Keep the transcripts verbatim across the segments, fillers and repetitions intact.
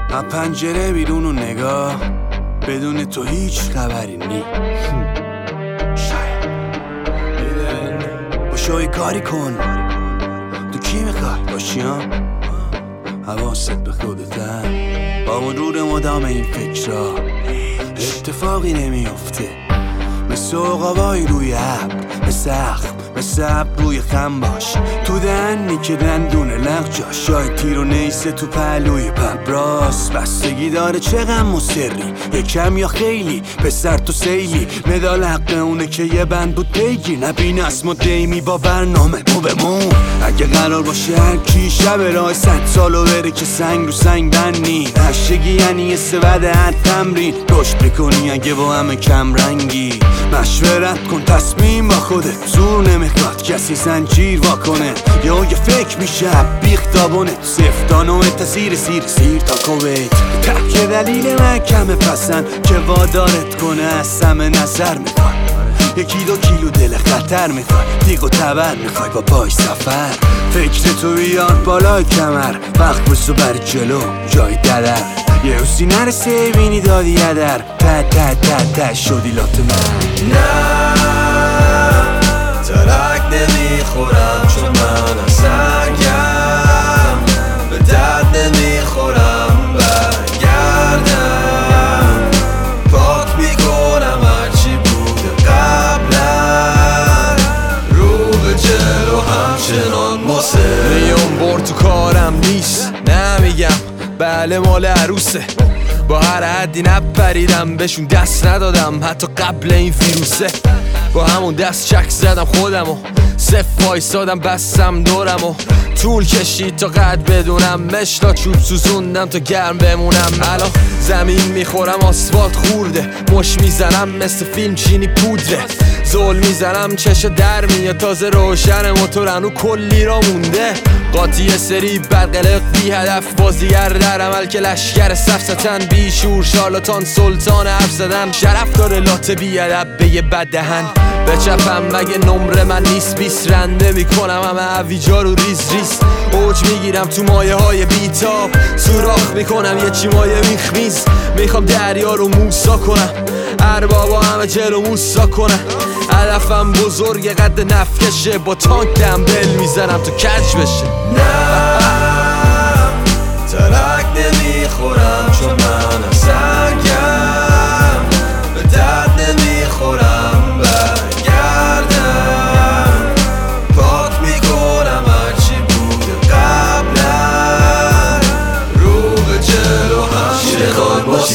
از پنجره بیرون و نگاه، بدون تو هیچ خبری نی. باشو کاری کن، تو کی میخوای باشی ها؟ حواست به خودته، با مرور مدام این فکرها اتفاقی نمیفته. مثل عقابای روی ابر، مثل اخم، مثل ابر روی خم باش. تو دهنی که دندون لغجا، شاید تیر و نیسه تو پهلوی پبراس. بستگی داره چه غم و سری، یکم یا خیلی، پسر تو سیلی. مدال حق اونه که یه بند بود بگیر، نبین اسم و دیمی با برنامه مو بمون. اگه قرار باشه هر کی شب راه صد سالو بره که سنگ رو سنگ بندی. نشگی یعنی یه سود هر تمرین، رشد بکنی اگه با همه کم رنگی. مشورت کن تصمیم با خودت، زور نمیخواد کسی زنجیر واکنه. یا یه فکر میشه بیختابونه، سفتانو تزیر سیر سیر تا کویت. تک دلیل محکمه پسند که وادارت کنه از همه نظر میخوای. یکی دو کیلو دل خطر میخوای، تیغ و تبر میخوای با پای سفر. فکر تو بیار بالای کمر، وقت بسو بر جلو جای ددر. یه حسی نرسه بینی دادی یدر، تا تا تا تا شدی لات من. نه ترک نمیخورم چون من سرگم، به درد نمیخورم برگردم. پاک میکنم هرچی بوده قبلا، رو به جلو همچنان ماسه. میام بار تو کارم نیست، نمیگم بله مال عروسه. با هر حدی نپریدم بهشون دست ندادم، حتی قبل این ویروسه. با همون دست چک زدم خودمو، صف وایسادم بستم دورمو. طول کشید تا قد بدونم، مشتا چوب سوزوندم تا گرم بمونم. الان زمین میخورم آسفالت خورده، مش میزنم مثل فیلم چینی پودره. زول میزنم چشا در میاد، تازه روشن موتورنو کلی را مونده. قاطی سری برقلق بی هدف، بازیگر در عمل که لشگر سفستن. بی شور شارلاتان سلطان حرف زدن، شرف داره لاته بی ادب به یه بد دهن. بچپم مگه نمره من نیست، بیس رنده میکنم همه عویجا رو ریز ریز. اوج میگیرم تو مایه های بیتاب، سوراخ میکنم یه چی مایه میخمیز. میخوام دریا رو موسا کنم، اربابا همه جلو موسا کنم. هدفم بزرگ قد نفکشه، با تانک دمبل میزنم تو کج بشه. نه ترک نمیخورم چون من سرگم، به درد نمیخورم برگردم. پاک میکنم هرچی بوده قبلا، رو به جلو همچنان باشی.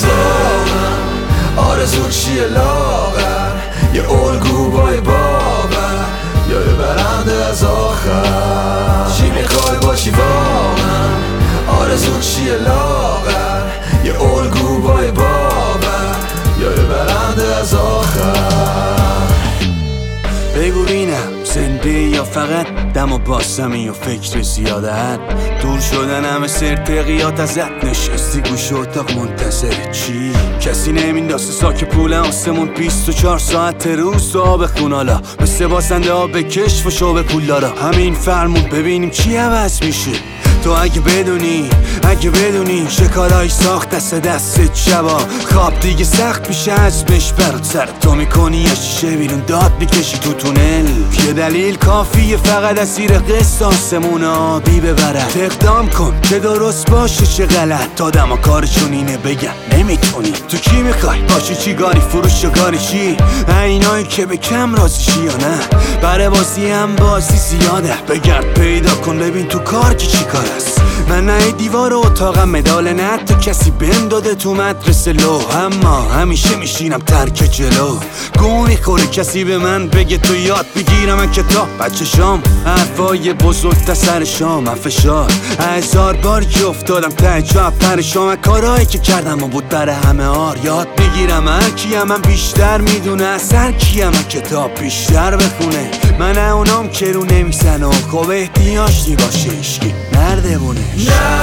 آرزو چیه لاغر، یه الگو بای باور، یا یه برنده از آخر. چی میخوای باشی واقعا، آرزو چیه لاغر، یه الگو بای باور، یا یه برنده از آخر. بگو بینم زنده یا فقط دم و باسمی و فکر زیادت. دور شدن همه سرتقیات ازت، نشستی گوش اتاق منتظر چی؟ کسی نمینداسه ساک پول آسمون، بیست و چهار ساعت روز تو آب خونالا. مثل باسنده ها به کشف و شو پول دارا. همین فرمون ببینیم چی عوض میشه. تو اگه بدونی، اگه بدونی شکارای ساخت دست دستت شبا. خواب دیگه سخت میشه ازمش برات، سر تو میکنی یه شیشه بیرون داد میکشی تو تونل. یه دلیل کافیه فقط اسیر قسط آسمون آبی ببرد. اقدام کن که درست باشه چه غلط، تا دما کارشون اینه بگن نمیتونی. تو کی میخوای باشی، چی گاری فروش و گاری چی؟ اینایی که به کم راضی شی یا نه؟ برای بازی هم بازی زیاده، بگرد پیدا کن ببین تو کار که چی کار است. من نه دیوار اتاقم مدال نه تو کسی بهم داده تو مدرسه لو، اما همیشه میشینم ترک جلو. گونی خوره کسی به من بگه تو یاد بگیرم من کتاب بچه شام. حرفای بزرگ تا سر شام، من فشار هزار بار که افتادم ته جا پرشام. کارهایی که کردم و بود برای همه آر، یاد بگیرم هر کیم من بیشتر میدونه از هر کیم من کتاب بیشتر بخونه. من اونام که رو نمیزن و خوب احتیاج دی باشه اشکی نرده بونه. نه